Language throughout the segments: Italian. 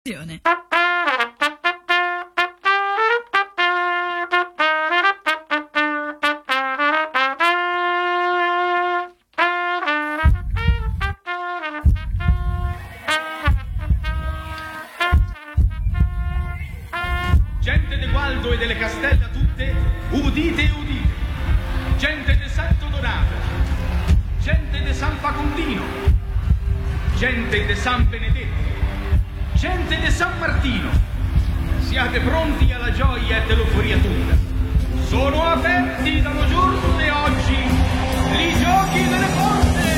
Gente de Gualdo e delle Castella tutte, udite e udite. Gente de Santo Donato, gente de San Facondino, gente de San Benedetto, gente de San Martino. Siate pronti alla gioia e dell'euforia tutta. Sono aperti dallo giorno di oggi i giochi delle porte.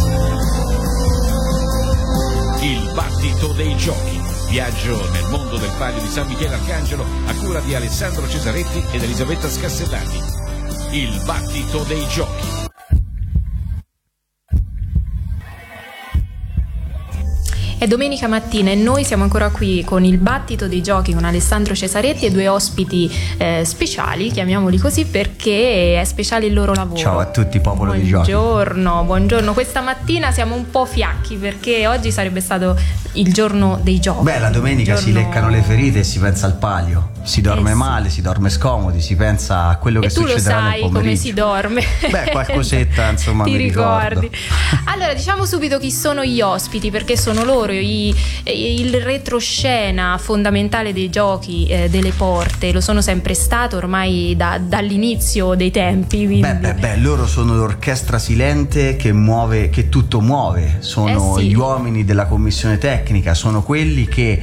Il battito dei giochi. Viaggio nel mondo del Palio di San Michele Arcangelo a cura di Alessandro Cesaretti ed Elisabetta Scassellati. Il battito dei giochi. È domenica mattina e noi siamo ancora qui con il battito dei giochi con Alessandro Cesaretti e due ospiti speciali, chiamiamoli così, perché è speciale il loro lavoro. Ciao a tutti, popolo di giochi. Buongiorno. Questa mattina siamo un po' fiacchi perché oggi sarebbe stato il giorno dei giochi. Beh, la domenica si leccano le ferite e si pensa al palio. Si dorme male, si dorme scomodi, si pensa a quello che succederà nel pomeriggio. Tu lo sai come si dorme. Beh, qualcosetta insomma ti mi ricordi. ricordo. Allora, diciamo subito chi sono gli ospiti, perché sono loro il retroscena fondamentale dei giochi delle porte. Lo sono sempre stato ormai dall'inizio dei tempi. Beh, loro sono l'orchestra silente che tutto muove. Sono gli uomini della commissione tecnica, sono quelli che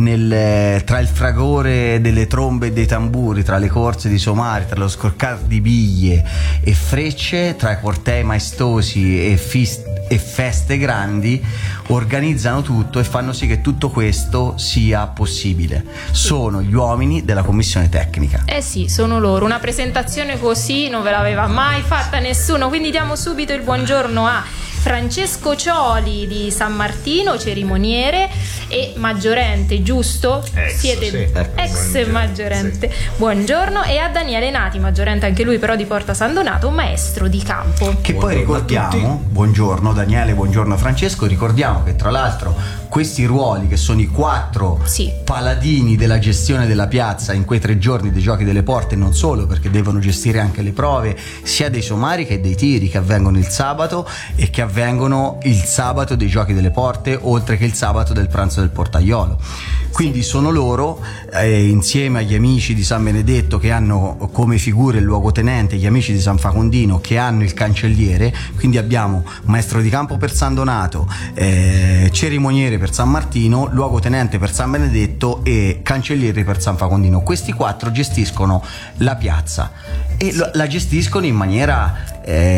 tra il fragore delle trombe e dei tamburi, tra le corse di somari, tra lo scorcar di biglie e frecce, tra i cortei maestosi e feste grandi, organizzano tutto e fanno sì che tutto questo sia possibile. Sono gli uomini della commissione tecnica. Sono loro. Una presentazione così non ve l'aveva mai fatta nessuno, quindi diamo subito il buongiorno a Francesco Cioli di San Martino, cerimoniere e maggiorente, giusto? Siete ex maggiorente. Sì. Buongiorno. E a Daniele Nati, maggiorente anche lui, però di Porta San Donato, maestro di campo. Che poi ricordiamo, buongiorno Daniele, buongiorno Francesco, ricordiamo che tra l'altro questi ruoli, che sono i 4 paladini della gestione della piazza in quei 3 giorni dei giochi delle porte, non solo perché devono gestire anche le prove sia dei somari che dei tiri, che avvengono il sabato e che avvengono il sabato dei giochi delle porte, oltre che il sabato del pranzo del portaiolo. Quindi sono loro, insieme agli amici di San Benedetto, che hanno come figure il luogotenente, gli amici di San Facondino che hanno il cancelliere. Quindi abbiamo maestro di campo per San Donato, cerimoniere per San Martino, luogotenente per San Benedetto e cancelliere per San Facondino. Questi 4 gestiscono la piazza e la gestiscono in maniera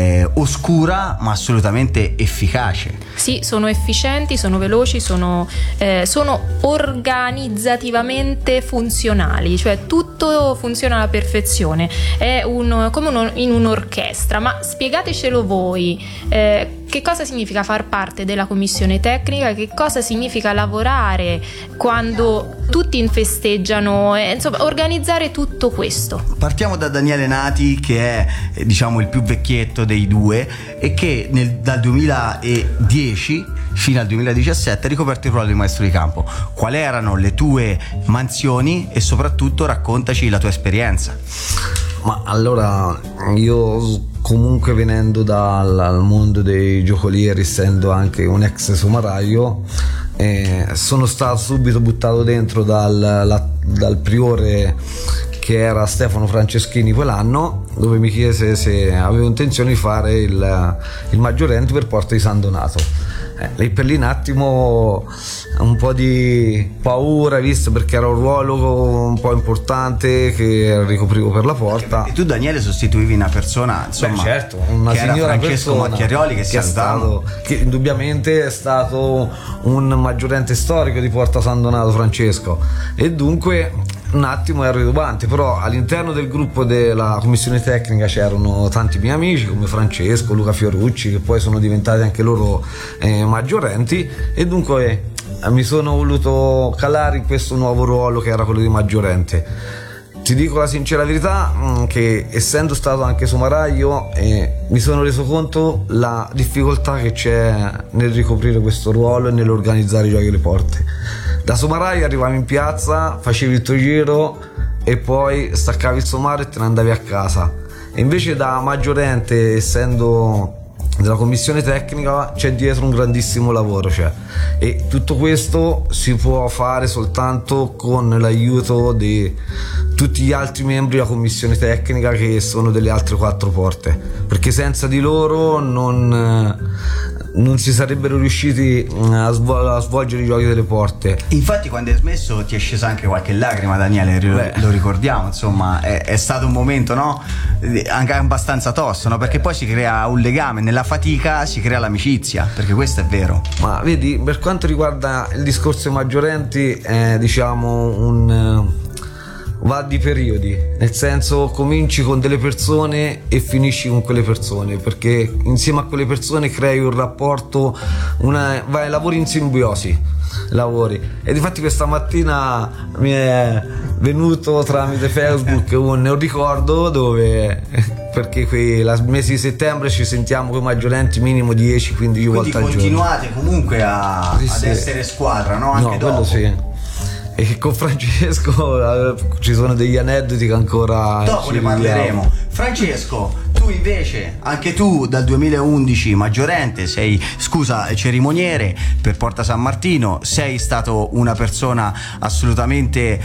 oscura ma assolutamente efficace. Sì, sono efficienti, sono veloci, sono organizzativamente funzionali, cioè tutto funziona alla perfezione. È come in un'orchestra. Ma spiegatecelo voi, che cosa significa far parte della commissione tecnica, che cosa significa lavorare quando tutti festeggiano, insomma organizzare tutto questo. Partiamo da Daniele Nati, che è diciamo il più vecchietto dei due e che dal 2010 fino al 2017 ha ricoperto il ruolo di maestro di campo. Quali erano le tue mansioni e soprattutto raccontaci la tua esperienza. Ma allora, io comunque venendo dal mondo dei giocolieri, essendo anche un ex somaraio, sono stato subito buttato dentro dal priore, che era Stefano Franceschini quell'anno, dove mi chiese se avevo intenzione di fare il maggiorente per Porta di San Donato. Lì per lì un attimo un po' di paura, visto perché era un ruolo un po' importante che ricoprivo per la porta. E tu, Daniele, sostituivi una persona, insomma, certo, una signora Francesco Macchiarioli, che indubbiamente è stato un maggiorente storico di Porta San Donato, Francesco, e dunque un attimo ero titubante, però all'interno del gruppo della commissione tecnica c'erano tanti miei amici come Francesco, Luca Fiorucci, che poi sono diventati anche loro maggiorenti, e dunque mi sono voluto calare in questo nuovo ruolo che era quello di maggiorente. Ti dico la sincera verità, che essendo stato anche somaraio mi sono reso conto la difficoltà che c'è nel ricoprire questo ruolo e nell'organizzare i giochi alle porte. Da somaraio arrivavi in piazza, facevi il tuo giro e poi staccavi il somaro e te ne andavi a casa. E invece da maggiorente, essendo della commissione tecnica, c'è dietro un grandissimo lavoro, e tutto questo si può fare soltanto con l'aiuto di tutti gli altri membri della commissione tecnica, che sono delle altre 4 porte, perché senza di loro non si sarebbero riusciti a svolgere i giochi delle porte. Infatti quando hai smesso ti è scesa anche qualche lacrima, Daniele, lo ricordiamo, insomma è stato un momento, no? Anche abbastanza tosto, no? Perché poi si crea un legame, nella fatica si crea l'amicizia, perché questo è vero. Ma vedi, per quanto riguarda il discorso dei maggiorenti, diciamo va di periodi, nel senso cominci con delle persone e finisci con quelle persone, perché insieme a quelle persone crei un rapporto, lavori in simbiosi, e difatti questa mattina mi è venuto tramite Facebook un ricordo dove, perché al mese di settembre ci sentiamo con i maggiorenti minimo 10-15 volte al giorno. Quindi continuate comunque ad essere squadra, no? Anche dopo. Quello sì. E con Francesco ci sono degli aneddoti che ancora dopo ne parleremo. Francesco, tu invece, anche tu dal 2011 maggiorente, cerimoniere per Porta San Martino, sei stato una persona assolutamente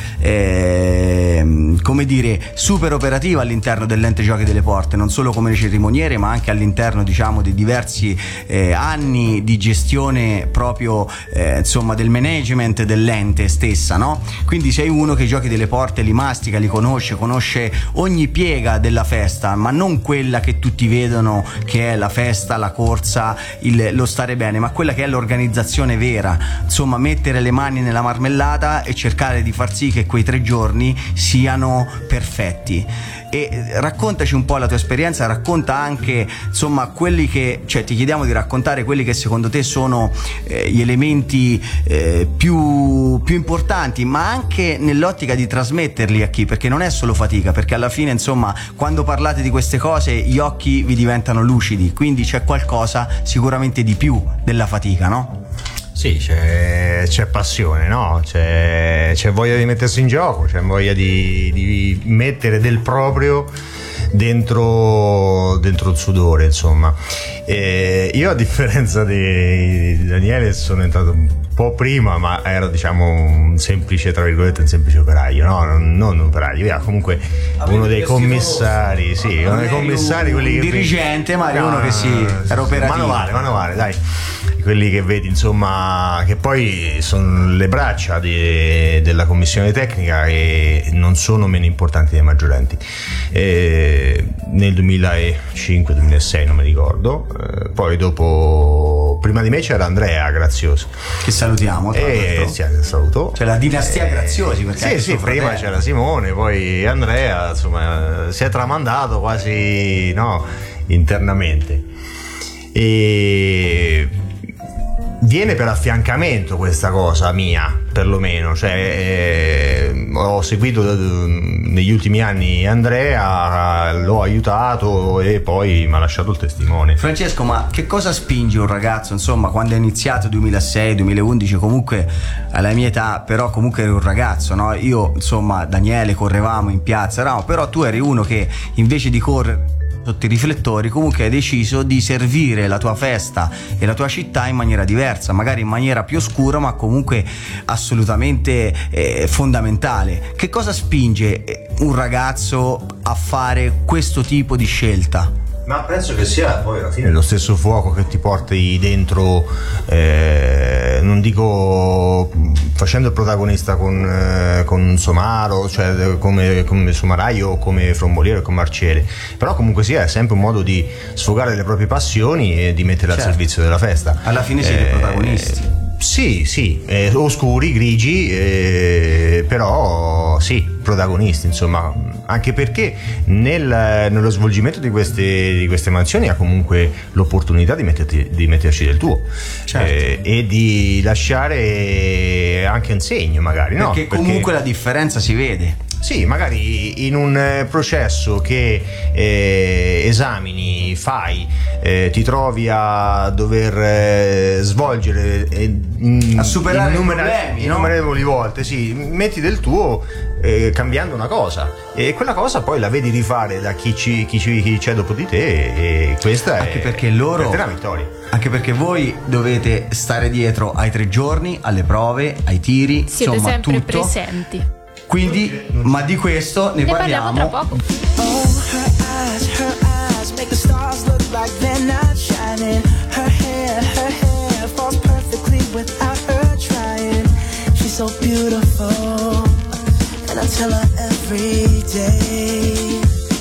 super operativa all'interno dell'ente giochi delle porte, non solo come cerimoniere ma anche all'interno, diciamo, di diversi anni di gestione proprio del management dell'ente stessa, no? Quindi sei uno che i giochi delle porte li mastica, li conosce ogni piega della festa, ma non quella che tutti vedono che è la festa, la corsa, lo stare bene, ma quella che è l'organizzazione vera, insomma mettere le mani nella marmellata e cercare di far sì che quei 3 giorni siano perfetti. E raccontaci un po' la tua esperienza, racconta anche quelli che, ti chiediamo di raccontare quelli che secondo te sono gli elementi più importanti, ma anche nell'ottica di trasmetterli a chi, perché non è solo fatica, perché alla fine quando parlate di queste cose gli occhi vi diventano lucidi, quindi c'è qualcosa sicuramente di più della fatica, no? Sì, c'è passione, no? C'è voglia di mettersi in gioco, c'è voglia di mettere del proprio dentro il sudore, insomma. Io, a differenza di Daniele, sono entrato un po' prima, ma ero, diciamo, un semplice operaio, no? Non un operaio, comunque uno dei commissari, uno dei commissari, quelli che dirigente, ma uno che era operativo. Manovale, dai. Quelli che vedi, insomma, che poi sono le braccia della commissione tecnica e non sono meno importanti dei maggiorenti. Nel 2005-2006 non mi ricordo, poi dopo, prima di me c'era Andrea Graziosi, che salutiamo, saluto. C'è la dinastia Graziosi, perché sì, prima c'era Simone, poi Andrea, insomma si è tramandato quasi, no, internamente. E viene per affiancamento questa cosa mia, perlomeno, ho seguito negli ultimi anni Andrea, l'ho aiutato e poi mi ha lasciato il testimone. Francesco, ma che cosa spinge un ragazzo, quando è iniziato 2006-2011, comunque alla mia età, però comunque eri un ragazzo, no? Io, Daniele, correvamo in piazza, però tu eri uno che invece di correre sotto i riflettori comunque hai deciso di servire la tua festa e la tua città in maniera diversa, magari in maniera più oscura, ma comunque assolutamente fondamentale. Che cosa spinge un ragazzo a fare questo tipo di scelta? Ma penso che sia poi alla fine lo stesso fuoco che ti porti dentro, non dico facendo il protagonista con Somaro, cioè come somaraio o come fromboliere o come arciere, però comunque sia è sempre un modo di sfogare le proprie passioni e di metterle al servizio della festa. Alla fine siete protagonisti. Sì, oscuri, grigi, però sì, protagonisti, insomma, anche perché nello svolgimento di queste mansioni ha comunque l'opportunità di metterci del tuo, certo. E di lasciare anche un segno, magari, no? Perché comunque la differenza si vede. Sì, magari in un processo che esamini, fai, ti trovi a dover svolgere a superare innumerevoli volte, sì, metti del tuo cambiando una cosa, e quella cosa poi la vedi rifare da chi c'è dopo di te, e questa anche perché loro per te la vittoria. Anche perché voi dovete stare dietro ai 3 giorni, alle prove, ai tiri, siete insomma, sempre tutto. presenti. Quindi, ma di questo ne parliamo tra poco. Oh, her eyes make the stars look like they're not shining. Her hair falls perfectly without her trying. She's so beautiful, and I tell her every day.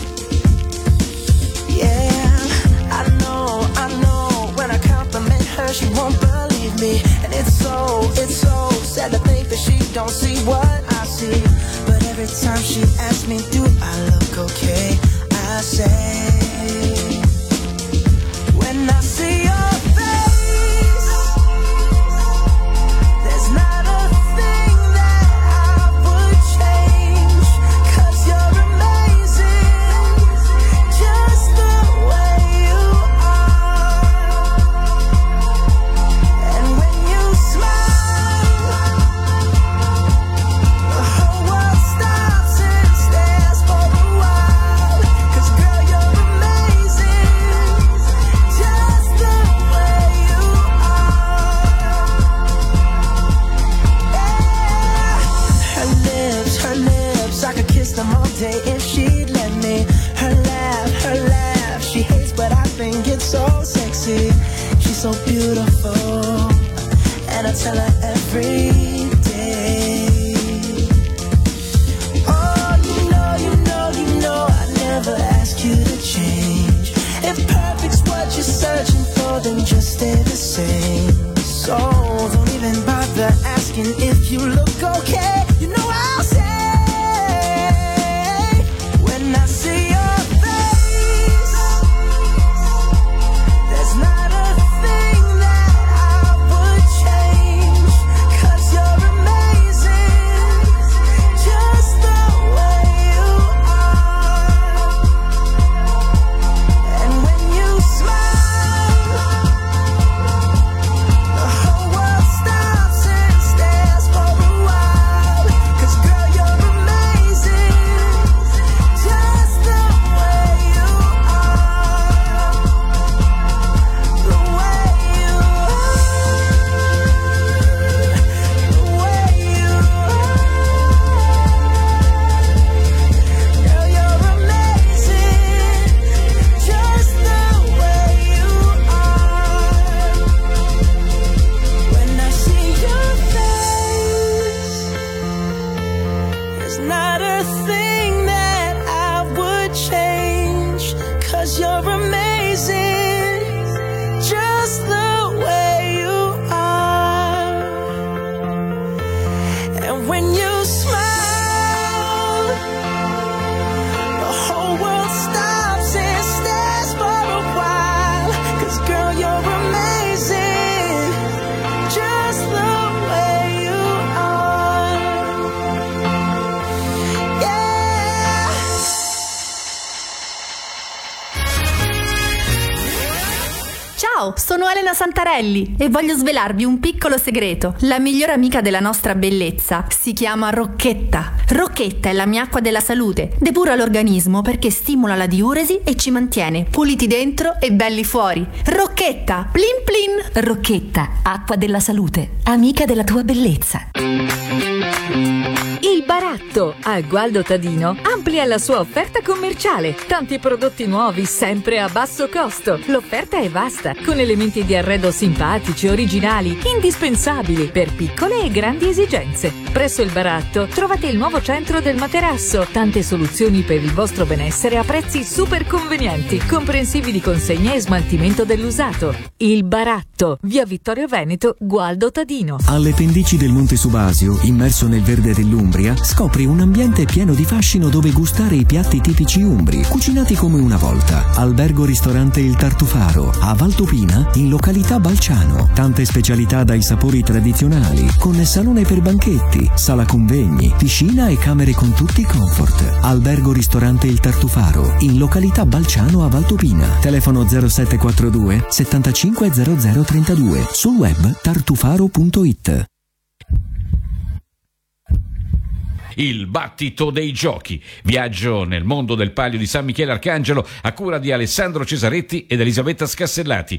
Yeah, I know, when I compliment her, she won't believe me. And it's so sad to think that she don't see what I see. But every time she asks me, do I look okay? I say, when I see your face, there's not a thing that I would change. 'Cause you're amazing, just the way you are. And when you smile, the whole world stops and stares for a while. 'Cause girl, you're amazing, just the way you are. Yeah. Her lips, I could kiss them all day if she'd let me. Her laugh, she hates but I think it's so sexy. She's so beautiful, and I tell her every day. Oh, you know, I never ask you to change. If perfect's what you're searching for, then just stay the same. So don't even bother asking if you look okay. You know I'll say, when I see your face, there's not a thing that I would change. 'Cause you're amazing, just the way you are. And when you smile, the whole world stops and stares for a while. 'Cause girl, you're amazing, just the way you are. The way you are. The way you are. Girl, you're amazing, just the way you are. When I see your face, there's not a thing that I would change. 'Cause you're amazing, just the way you are. And when you smile, the whole world stops and stares for a while. 'Cause girl, you're amazing, just the way you are. Yeah. Ciao, sono Elena Santarelli e voglio svelarvi un piccolo segreto. La migliore amica della nostra bellezza si chiama Rocchetta. Rocchetta è la mia acqua della salute. Depura l'organismo perché stimola la diuresi e ci mantiene puliti dentro e belli fuori. Rocchetta, plin plin. Rocchetta, acqua della salute, amica della tua bellezza. Il Baratto a Gualdo Tadino amplia la sua offerta commerciale. Tanti prodotti nuovi sempre a basso costo. L'offerta è vasta, con elementi di arredo simpatici, originali, indispensabili per piccole e grandi esigenze. Presso il Baratto trovate il nuovo centro del materasso. Tante soluzioni per il vostro benessere a prezzi super convenienti, comprensivi di consegna e smaltimento dell'usato. Il Baratto, via Vittorio Veneto, Gualdo Tadino. Alle pendici del Monte Subasio, immerso nel verde dell'Umbria, scopri scopri un ambiente pieno di fascino dove gustare i piatti tipici umbri, cucinati come una volta. Albergo ristorante Il Tartufaro, a Valtopina, in località Balciano. Tante specialità dai sapori tradizionali, con salone per banchetti, sala convegni, piscina e camere con tutti i comfort. Albergo ristorante Il Tartufaro, in località Balciano a Valtopina. Telefono 0742 75 0032. Sul web tartufaro.it. Il battito dei giochi. Viaggio nel mondo del Palio di San Michele Arcangelo a cura di Alessandro Cesaretti ed Elisabetta Scassellati.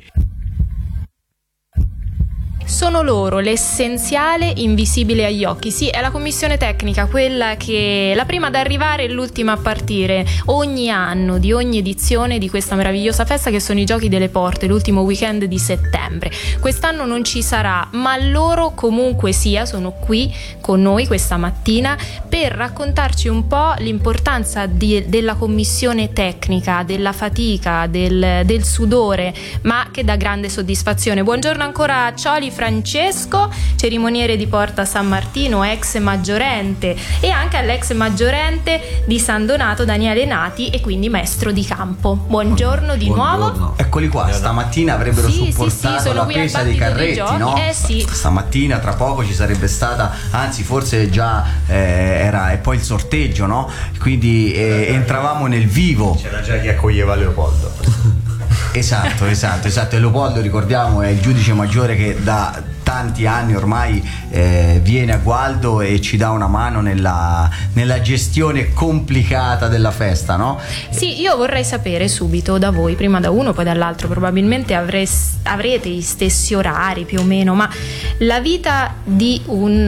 Sono loro l'essenziale invisibile agli occhi. Sì, è la commissione tecnica, quella che la prima ad arrivare e l'ultima a partire ogni anno di ogni edizione di questa meravigliosa festa che sono i Giochi delle Porte, l'ultimo weekend di settembre. Quest'anno non ci sarà, ma loro comunque sia sono qui con noi questa mattina per raccontarci un po' l'importanza della commissione tecnica, della fatica, del sudore, ma che dà grande soddisfazione. Buongiorno ancora a Cioli Francesco, cerimoniere di Porta San Martino, ex maggiorente, e anche all'ex maggiorente di San Donato Daniele Nati, e quindi maestro di campo. Buongiorno di nuovo. Eccoli qua, stamattina avrebbero supportato la presa dei carretti, no? Sì. Stamattina tra poco ci sarebbe stata, anzi forse già era, e poi il sorteggio, no? Quindi entravamo nel vivo. C'era già chi accoglieva Leopoldo. Esatto, e Leopoldo, ricordiamo, è il giudice maggiore che da tanti anni ormai viene a Gualdo e ci dà una mano nella gestione complicata della festa, no? Sì, io vorrei sapere subito da voi, prima da uno poi dall'altro, probabilmente avrete gli stessi orari più o meno, ma la vita di un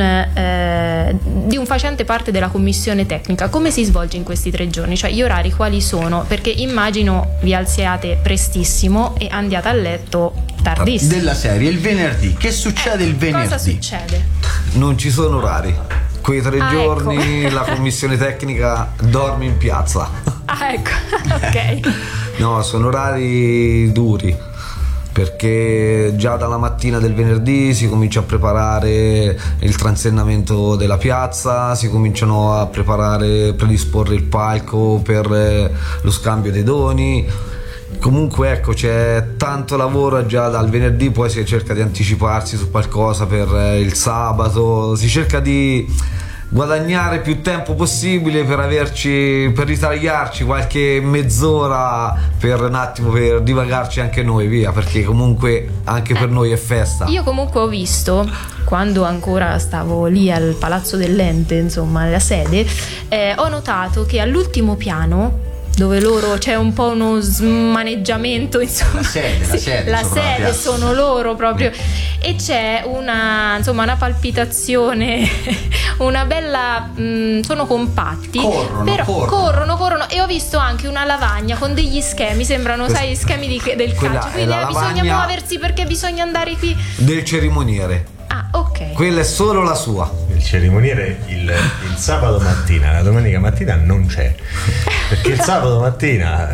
facente parte della commissione tecnica come si svolge in questi 3 giorni? Cioè gli orari quali sono? Perché immagino vi alziate prestissimo e andiate a letto tardissimo. Della serie, il venerdì, che succede il venerdì? Cosa succede? Non ci sono orari. Quei 3 giorni ecco. La commissione tecnica dorme in piazza. Ah, ecco, ok. No, sono orari duri, perché già dalla mattina del venerdì si comincia a preparare il transennamento della piazza, si cominciano a predisporre il palco per lo scambio dei doni. Comunque ecco, c'è tanto lavoro già dal venerdì, poi si cerca di anticiparsi su qualcosa per il sabato, si cerca di guadagnare più tempo possibile per ritagliarci qualche mezz'ora per un attimo, per divagarci anche noi, via, perché comunque anche per noi è festa. Io comunque ho visto, quando ancora stavo lì al Palazzo dell'Ente, insomma la sede, ho notato che all'ultimo piano, dove loro c'è un po' uno smaneggiamento, insomma, la sede sono loro proprio, e c'è una palpitazione, una bella sono compatti, corrono, e ho visto anche una lavagna con degli schemi, sembrano sai schemi del calcio, quindi bisogna muoversi perché bisogna andare qui del cerimoniere. Ah, ok. Quella è solo la sua. Il cerimoniere il sabato mattina, la domenica mattina non c'è, perché il sabato mattina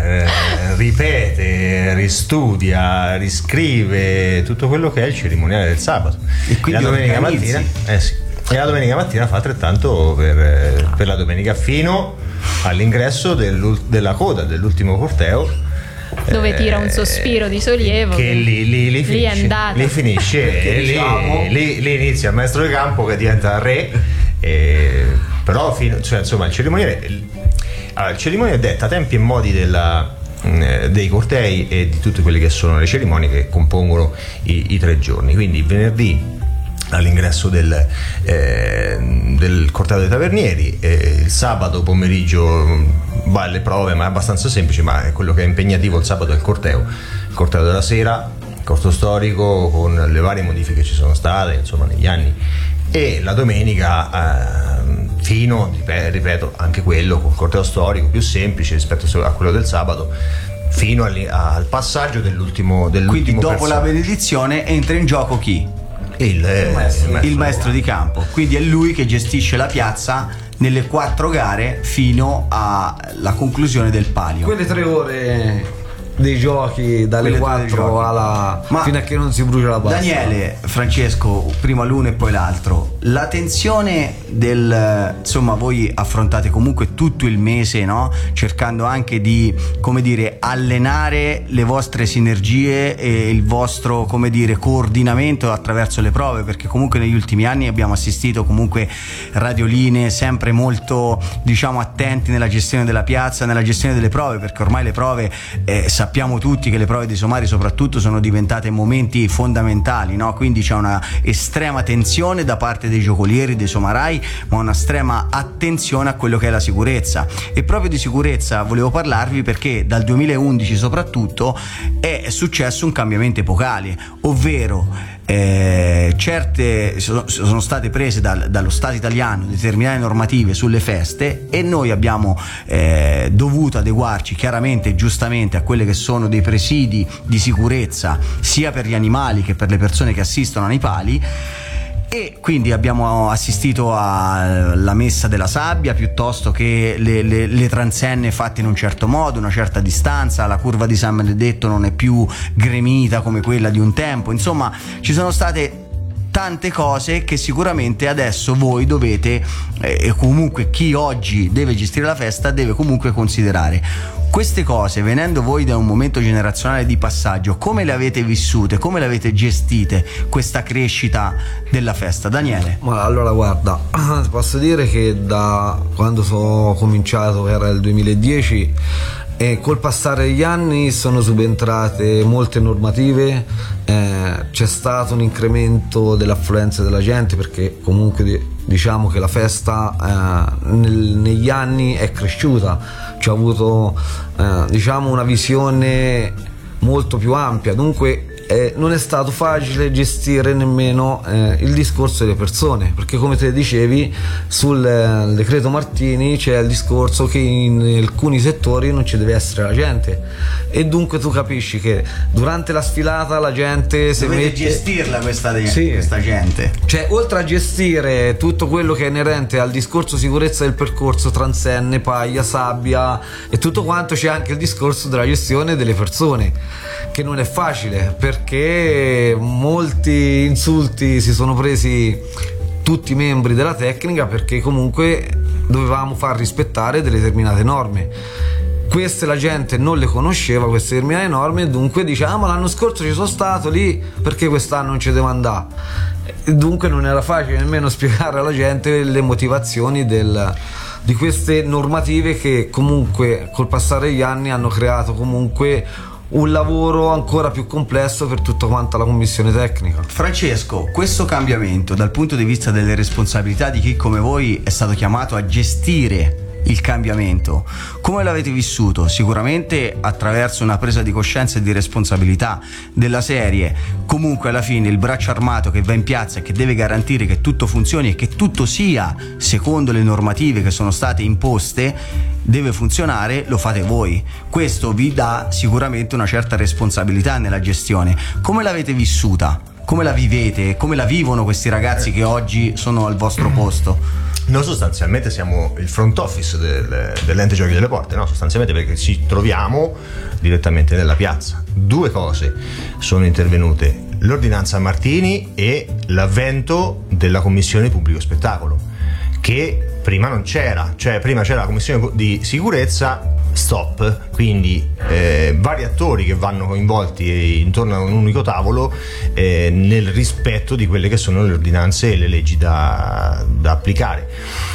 ripete, ristudia, riscrive tutto quello che è il cerimoniale del sabato. E quindi la domenica mattina, sì. E la domenica mattina fa altrettanto per la domenica fino all'ingresso della coda dell'ultimo corteo, dove tira un sospiro di sollievo che lì finisce e diciamo, lì inizia il maestro di campo che diventa re, però insomma il cerimoniere detta tempi e modi dei cortei e di tutte quelle che sono le cerimonie che compongono i 3 giorni. Quindi il venerdì all'ingresso del corteo dei tavernieri, il sabato pomeriggio va alle prove, ma è abbastanza semplice, ma è quello che è impegnativo il sabato è il corteo della sera, il corto storico con le varie modifiche che ci sono state insomma negli anni, e la domenica fino, ripeto, anche quello con corteo storico più semplice rispetto a quello del sabato, fino al passaggio dell'ultimo quindi dopo la benedizione entra in gioco chi? Il maestro di campo, quindi è lui che gestisce la piazza nelle 4 gare fino alla conclusione del palio. Quelle 3 ore dei giochi dalle 4 fino a che non si brucia la bassa. Daniele, Francesco, prima l'uno e poi l'altro, la tensione del insomma, voi affrontate comunque tutto il mese, no? Cercando anche di, come dire, allenare le vostre sinergie e il vostro, come dire, coordinamento attraverso le prove, perché comunque negli ultimi anni abbiamo assistito comunque radioline sempre molto, diciamo, attenti nella gestione della piazza, nella gestione delle prove, perché ormai le prove sappiamo tutti che le prove dei somari soprattutto sono diventate momenti fondamentali, no? Quindi c'è una estrema tensione da parte dei giocolieri, dei somarai, ma una estrema attenzione a quello che è la sicurezza. E proprio di sicurezza volevo parlarvi perché dal 2011 soprattutto è successo un cambiamento epocale, ovvero certe sono state prese dallo Stato italiano determinate normative sulle feste e noi abbiamo dovuto adeguarci chiaramente e giustamente a quelle che sono dei presidi di sicurezza sia per gli animali che per le persone che assistono ai pali. E quindi abbiamo assistito alla messa della sabbia piuttosto che le transenne fatte in un certo modo, una certa distanza, la curva di San Benedetto non è più gremita come quella di un tempo, insomma ci sono state tante cose che sicuramente adesso voi dovete e comunque chi oggi deve gestire la festa deve comunque considerare. Queste cose, venendo voi da un momento generazionale di passaggio, come le avete vissute, come le avete gestite questa crescita della festa? Daniele? Ma allora guarda, posso dire che da quando ho cominciato, che era il 2010, e col passare degli anni sono subentrate molte normative, c'è stato un incremento dell'affluenza della gente perché comunque diciamo che la festa negli anni è cresciuta, ci ha avuto diciamo una visione molto più ampia, dunque non è stato facile gestire nemmeno il discorso delle persone, perché come te dicevi sul decreto Martini c'è il discorso che in alcuni settori non ci deve essere la gente e dunque tu capisci che durante la sfilata la gente dovete gestirla questa gente, cioè oltre a gestire tutto quello che è inerente al discorso sicurezza del percorso, transenne, paglia, sabbia e tutto quanto, c'è anche il discorso della gestione delle persone che non è facile perché molti insulti si sono presi tutti i membri della tecnica perché comunque dovevamo far rispettare delle determinate norme. Queste la gente non le conosceva, queste determinate norme, e dunque diciamo l'anno scorso ci sono stato lì, perché quest'anno non ci devo andare? E dunque non era facile nemmeno spiegare alla gente le motivazioni di queste normative che comunque col passare degli anni hanno creato comunque un lavoro ancora più complesso per tutta quanta la commissione tecnica. Francesco, questo cambiamento dal punto di vista delle responsabilità di chi come voi è stato chiamato a gestire il cambiamento, come l'avete vissuto? Sicuramente attraverso una presa di coscienza e di responsabilità della serie, comunque alla fine il braccio armato che va in piazza e che deve garantire che tutto funzioni e che tutto sia secondo le normative che sono state imposte, deve funzionare, lo fate voi. Questo vi dà sicuramente una certa responsabilità nella gestione. Come l'avete vissuta? Come la vivete? Come la vivono questi ragazzi che oggi sono al vostro posto? Noi sostanzialmente siamo il front office dell'ente giochi delle porte, no? Sostanzialmente perché ci troviamo direttamente nella piazza. Due cose sono intervenute: l'ordinanza Martini e l'avvento della commissione pubblico spettacolo, che prima non c'era, cioè prima c'era la commissione di sicurezza, stop, quindi vari attori che vanno coinvolti intorno a un unico tavolo nel rispetto di quelle che sono le ordinanze e le leggi da applicare.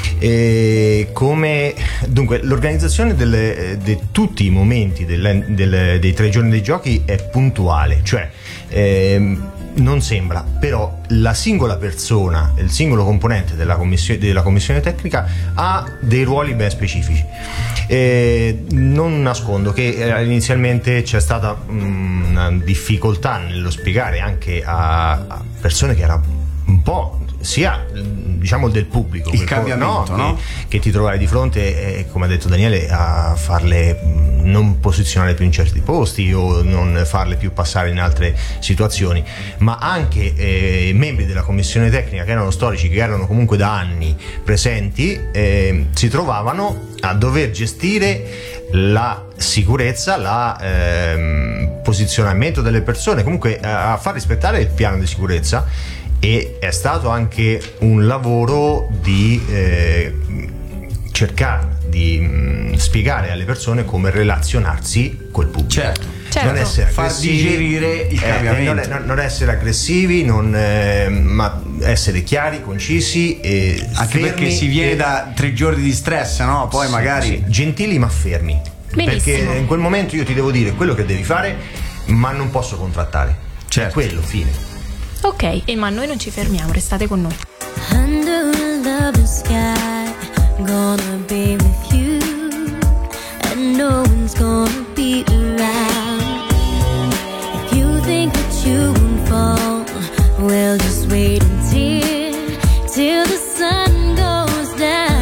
Dunque l'organizzazione di tutti i momenti dei 3 giorni dei giochi è puntuale, cioè non sembra, però la singola persona, il singolo componente della commissione tecnica ha dei ruoli ben specifici. Non nascondo che inizialmente c'è stata una difficoltà nello spiegare anche a persone che era un po' sia diciamo del pubblico, il cambiamento, no? Che ti trovai di fronte, come ha detto Daniele, a farle non posizionare più in certi posti o non farle più passare in altre situazioni, ma anche membri della commissione tecnica che erano storici, che erano comunque da anni presenti, si trovavano a dover gestire la sicurezza, posizionamento delle persone, comunque a far rispettare il piano di sicurezza. E è stato anche un lavoro di cercare di spiegare alle persone come relazionarsi col pubblico. Certo. Non essere far digerire il cambiamento, non essere aggressivi, ma essere chiari, concisi e anche fermi, perché si viene da 3 giorni di stress, no? Poi magari gentili ma fermi. Benissimo. Perché in quel momento io ti devo dire quello che devi fare, ma non posso contrattare. Certo. È quello, fine. Ok, ma noi non ci fermiamo, restate con noi. Under a lovely sky, gonna be with you, and no one's gonna be around. If you think that you won't fall, well just wait till the sun goes down.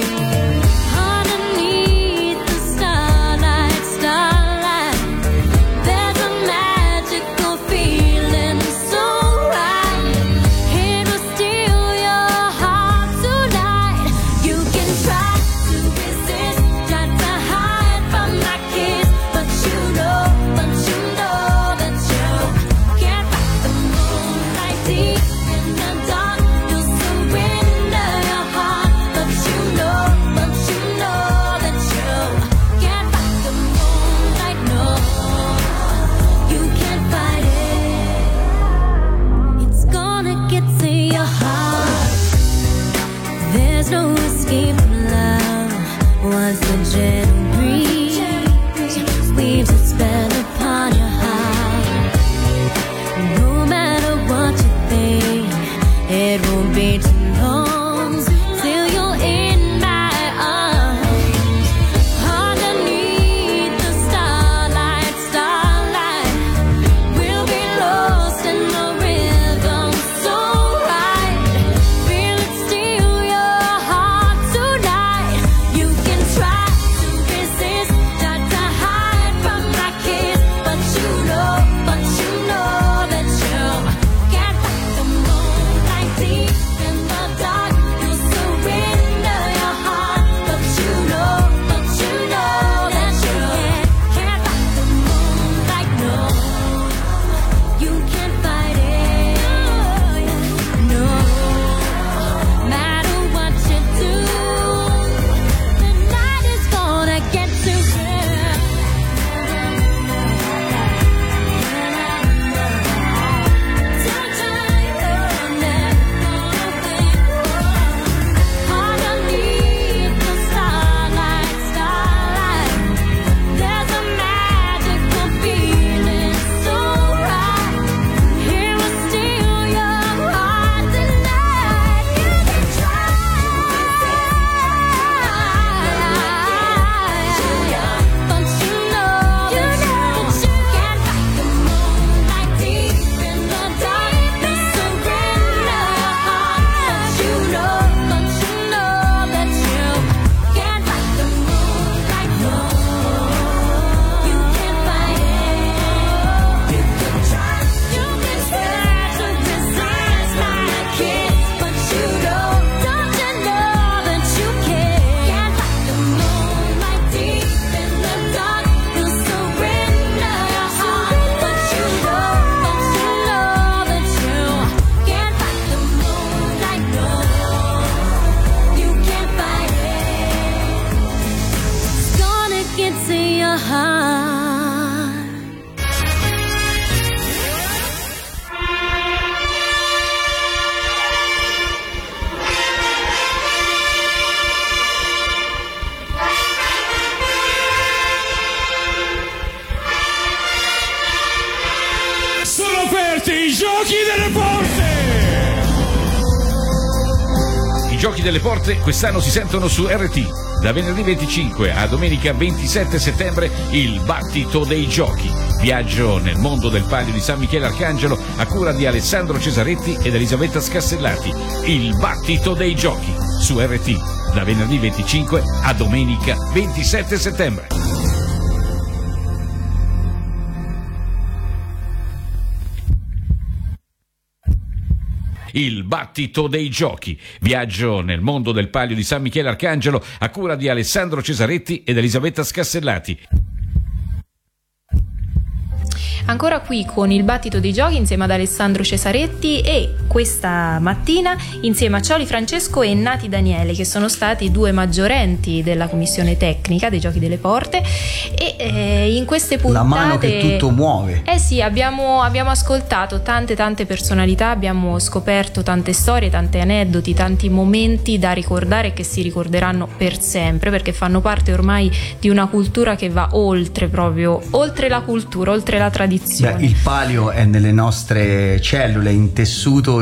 Underneath the starlight, there's a magical feeling so right. It will steal your heart tonight. You can try to resist, try to hide from my kiss, but you know that you can't fight the moonlight deep in the dark. You'll surrender your heart, but you know that you can't fight the moonlight. No, you can't fight it. It's gonna get to your heart. There's no escape from love once the gentle breeze weaves a spell upon your heart. No matter what you think, it won't be too long till you're in my arms. Underneath the starlight, we'll be lost in the rhythm so right. Feel it steal your heart tonight. You can try to resist, try to hide from my kiss, but you know that you can't fight the moonlight deep in the dark. You'll surrender your heart, but you know that you can't fight the moonlight. No, you can't fight it. No, matter what you do, the night is gonna get to you. Underneath the starlight, there's a magical feeling so right. It will steal your heart tonight. You can try, but you know that you can't fight the moonlight deep in the dark. Surrender your heart, but you know that you can't fight the moonlight. No, you can't fight it. You can try, you can try to resist my kiss, but you don't you know that you can't fight the moonlight deep in the dark. You'll surrender your heart, but you know that you can't fight the moonlight. No, you can't fight it. It's gonna get to your heart. Sono aperti i giochi delle porte! I Giochi delle Porte quest'anno si sentono su RT. Da venerdì 25 a domenica 27 settembre il Battito dei Giochi. Viaggio nel mondo del Palio di San Michele Arcangelo a cura di Alessandro Cesaretti ed Elisabetta Scassellati. Il Battito dei Giochi su RT. Da venerdì 25 a domenica 27 settembre. Il Battito dei Giochi. Viaggio nel mondo del Palio di San Michele Arcangelo a cura di Alessandro Cesaretti ed Elisabetta Scassellati. Ancora qui con il Battito dei Giochi insieme ad Alessandro Cesaretti e questa mattina insieme a Cioli Francesco e Nati Daniele, che sono stati 2 maggiorenti della commissione tecnica dei Giochi delle Porte, e in queste puntate la mano che tutto muove. Sì, abbiamo ascoltato tante personalità, abbiamo scoperto tante storie, tanti aneddoti, tanti momenti da ricordare che si ricorderanno per sempre, perché fanno parte ormai di una cultura che va oltre la cultura, oltre la tradizione. Beh, il palio è nelle nostre cellule, intessuto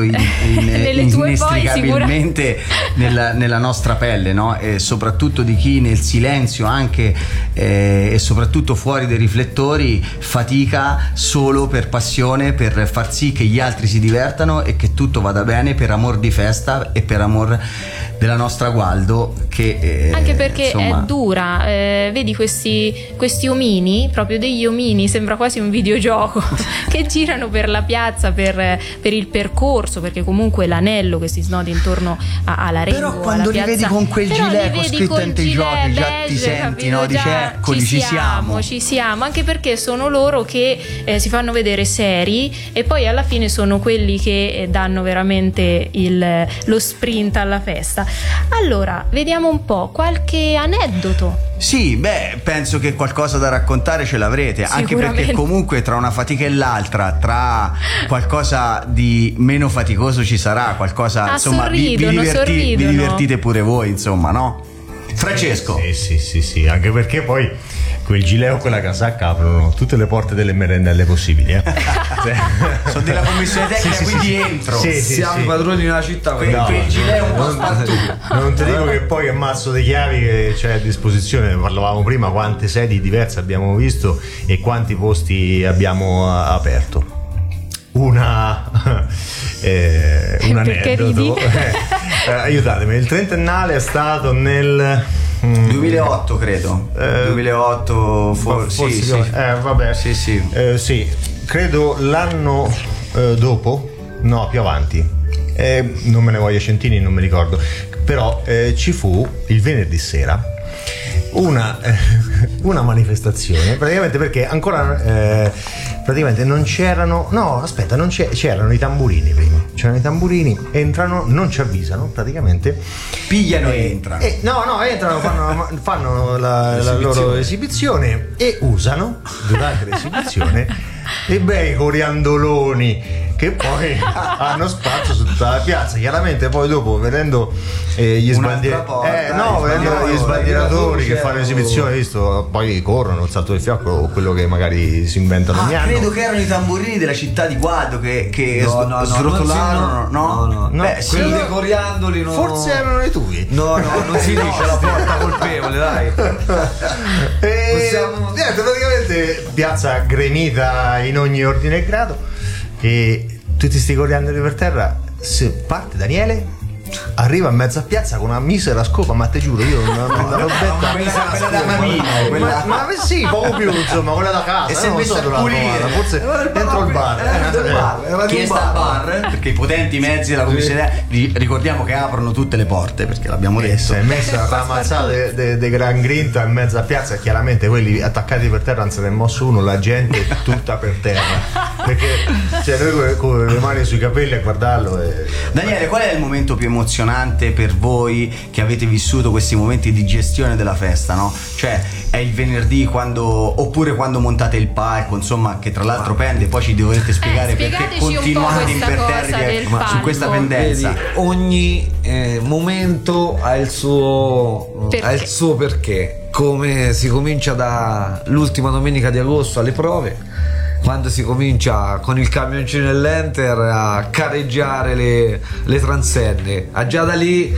inestricabilmente nella nostra pelle, no? E soprattutto di chi nel silenzio anche e soprattutto fuori dai riflettori fatica solo per passione, per far sì che gli altri si divertano e che tutto vada bene, per amor di festa e per amor della nostra Gualdo, che anche perché insomma... è dura, vedi questi omini, proprio degli omini, sembra quasi un videogioco che girano per la piazza per il percorso, perché comunque l'anello che si snoda intorno alla Rengo, però quando li vedi con quel gilet con scritto Ente i Giochi già ti senti, no? Dici eccoli, ci siamo, anche perché sono loro che si fanno vedere seri e poi alla fine sono quelli che danno veramente lo sprint alla festa. Allora, vediamo un po' qualche aneddoto. Sì, beh, penso che qualcosa da raccontare ce l'avrete, anche perché comunque tra una fatica e l'altra, tra qualcosa di meno faticoso ci sarà, qualcosa, insomma, vi divertite pure voi, insomma, no? Francesco. Sì, anche perché poi quel gilet o quella casacca aprono tutte le porte delle merendelle possibili. Sono della commissione tecnica, quindi entro. Siamo i padroni di una città. Quel gilet è un po' spartuto. Non ti dico che poi è mazzo di chiavi che c'è a disposizione. Parlavamo prima quante sedi diverse abbiamo visto e quanti posti abbiamo aperto. Un aneddoto. Aiutatemi, il trentennale è stato nel 2008 credo. 2008 forse sì. Vabbè, sì, credo l'anno dopo, no, più avanti, non me ne voglio centini, non mi ricordo, però ci fu il venerdì sera una manifestazione, praticamente, perché ancora praticamente non c'erano, c'erano i tamburini prima, c'erano i tamburini, entrano, non ci avvisano, praticamente pigliano e entrano. Entrano, fanno la loro esibizione e usano durante l'esibizione dei bei coriandoloni che poi hanno spazio su tutta la piazza. Chiaramente poi dopo, vedendo gli sbandieratori che fanno esibizione, visto, poi corrono il salto del fiacco o quello che magari si inventano ogni anno. Credo che erano i tamburini della città di Gualdo che srotolarono. No, beh, quelli dei coriandoli no. Forse erano i tuoi. No, non si dice la porta colpevole, dai. Praticamente piazza gremita in ogni ordine e grado, e tutti sti coriandoli per terra. Se parte Daniele, arriva in mezzo a piazza con una misera scopa, ma te giuro, io non l'ho detta. Quella da manino, ma sì, poco più, insomma, quella da casa. E se non so dove forse dentro il bar. Chi sta al bar? Perché i potenti mezzi della commissione ricordiamo che aprono tutte le porte, perché l'abbiamo detto. Si è messa la mazzata de gran grinta in mezzo a piazza, e chiaramente quelli attaccati per terra non se ne è mosso uno, la gente tutta per terra. Perché noi con le mani sui capelli a guardarlo. Daniele, qual è il momento più emozionante per voi che avete vissuto questi momenti di gestione della festa, no? Cioè è il venerdì oppure quando montate il palco, insomma, che tra l'altro pende, poi ci dovete spiegare perché continuate imperterriti su questa pendenza. Vedi, ogni momento ha il suo perché. Come si comincia dall'ultima domenica di agosto alle prove, quando si comincia con il camioncino dell'Enter a careggiare le transenne, già da lì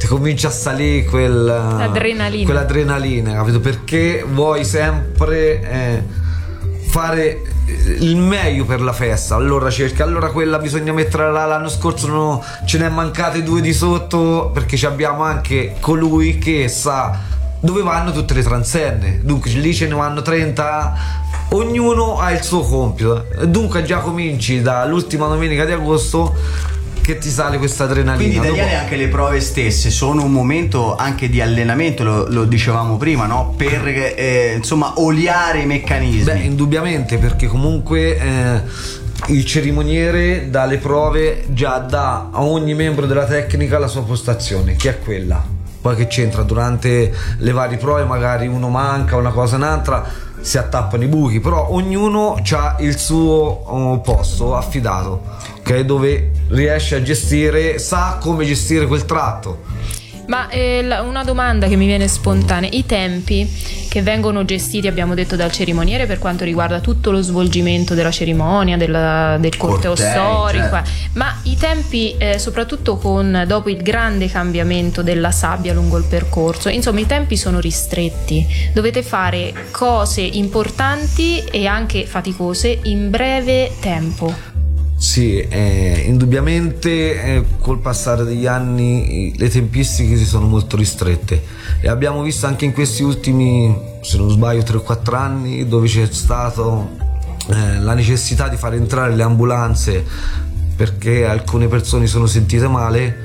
ti comincia a salire quell'adrenalina, capito? Perché vuoi sempre fare il meglio per la festa, allora cerca, allora quella bisogna metterla là. L'anno scorso no, ce ne è mancate 2 di sotto, perché abbiamo anche colui che sa dove vanno tutte le transenne, dunque lì ce ne vanno 30, ognuno ha il suo compito, dunque già cominci dall'ultima domenica di agosto che ti sale questa adrenalina. Quindi Daniele, anche le prove stesse sono un momento anche di allenamento, lo dicevamo prima, no? Per insomma oliare i meccanismi. Beh, indubbiamente, perché comunque il cerimoniere dà le prove, già dà a ogni membro della tecnica la sua postazione, che è quella. Poi che c'entra durante le varie prove, magari uno manca una cosa un'altra, si attappano i buchi, però ognuno ha il suo posto affidato, okay? Dove riesce a gestire, sa come gestire quel tratto. Ma una domanda che mi viene spontanea: i tempi che vengono gestiti, abbiamo detto, dal cerimoniere per quanto riguarda tutto lo svolgimento della cerimonia, del corteo storico, certo. Ma i tempi, soprattutto dopo il grande cambiamento della sabbia lungo il percorso, insomma i tempi sono ristretti, dovete fare cose importanti e anche faticose in breve tempo. Sì, indubbiamente col passare degli anni le tempistiche si sono molto ristrette e abbiamo visto anche in questi ultimi, se non sbaglio, 3-4 anni, dove c'è stato la necessità di far entrare le ambulanze perché alcune persone sono sentite male,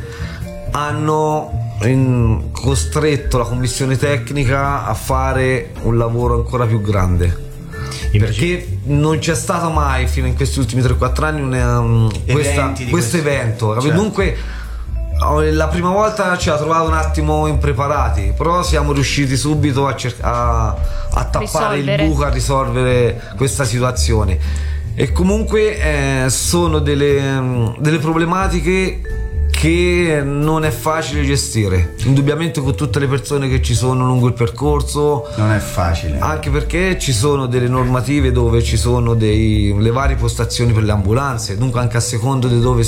hanno costretto la commissione tecnica a fare un lavoro ancora più grande. Perché non c'è stato mai fino in questi ultimi 3-4 anni questo evento, certo. Dunque la prima volta ci ha trovato un attimo impreparati, però siamo riusciti subito a tappare il buco, a risolvere questa situazione. E comunque sono delle problematiche che non è facile gestire, indubbiamente, con tutte le persone che ci sono lungo il percorso non è facile, anche perché ci sono delle normative dove ci sono le varie postazioni per le ambulanze, dunque anche a secondo di dove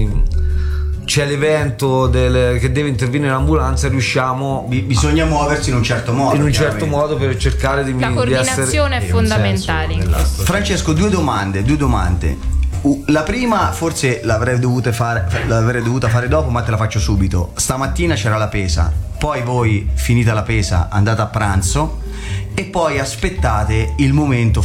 c'è l'evento che deve intervenire l'ambulanza, riusciamo bisogna muoversi in un certo modo, per cercare di la coordinazione è fondamentale. Francesco, due domande. La prima forse l'avrei dovuta fare dopo, ma te la faccio subito. Stamattina c'era la pesa, poi voi, finita la pesa, andate a pranzo e poi aspettate il momento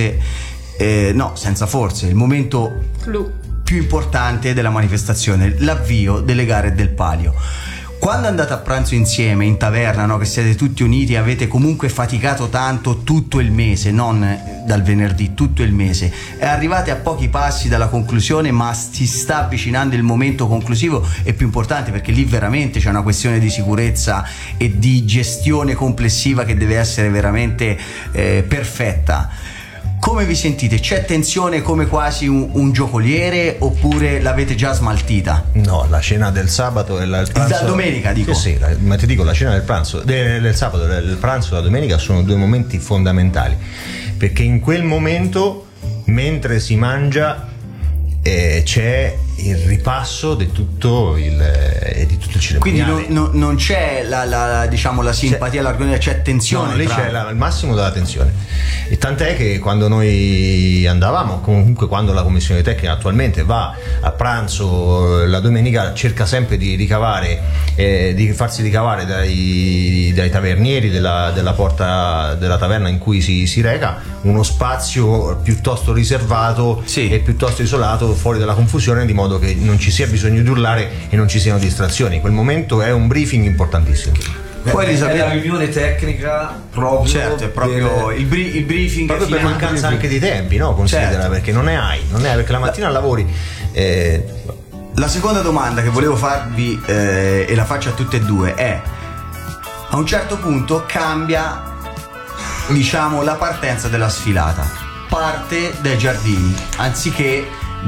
il momento più importante della manifestazione, l'avvio delle gare del palio. Quando andate a pranzo insieme in taverna, no, che siete tutti uniti e avete comunque faticato tanto tutto il mese, non dal venerdì, tutto il mese, e arrivate a pochi passi dalla conclusione, ma si sta avvicinando il momento conclusivo e più importante, perché lì veramente c'è una questione di sicurezza e di gestione complessiva che deve essere veramente perfetta. Come vi sentite? C'è tensione come quasi un giocoliere oppure l'avete già smaltita? No, la cena del sabato e il pranzo da domenica, dico. Sì, ma ti dico, la cena del pranzo del sabato e il pranzo della domenica sono 2 momenti fondamentali, perché in quel momento, mentre si mangia, c'è il ripasso di tutto il cerimoniale. Quindi non c'è la simpatia, l'argonia, c'è tensione. No, lì c'è il massimo della tensione. E tant'è che quando noi andavamo, comunque quando la commissione tecnica attualmente va a pranzo la domenica, cerca sempre di ricavare, di farsi ricavare dai tavernieri della porta della taverna in cui si reca uno spazio piuttosto riservato e piuttosto isolato, fuori dalla confusione, di modo che non ci sia bisogno di urlare e non ci siano distrazioni. Quel momento è un briefing importantissimo. Poi è la riunione tecnica proprio, certo, è proprio il briefing, proprio per mancanza anche di tempi, no? Considera, certo. Perché non è perché la mattina lavori. La seconda domanda che volevo farvi e la faccio a tutte e due è: a un certo punto cambia, la partenza della sfilata, parte dai giardini anziché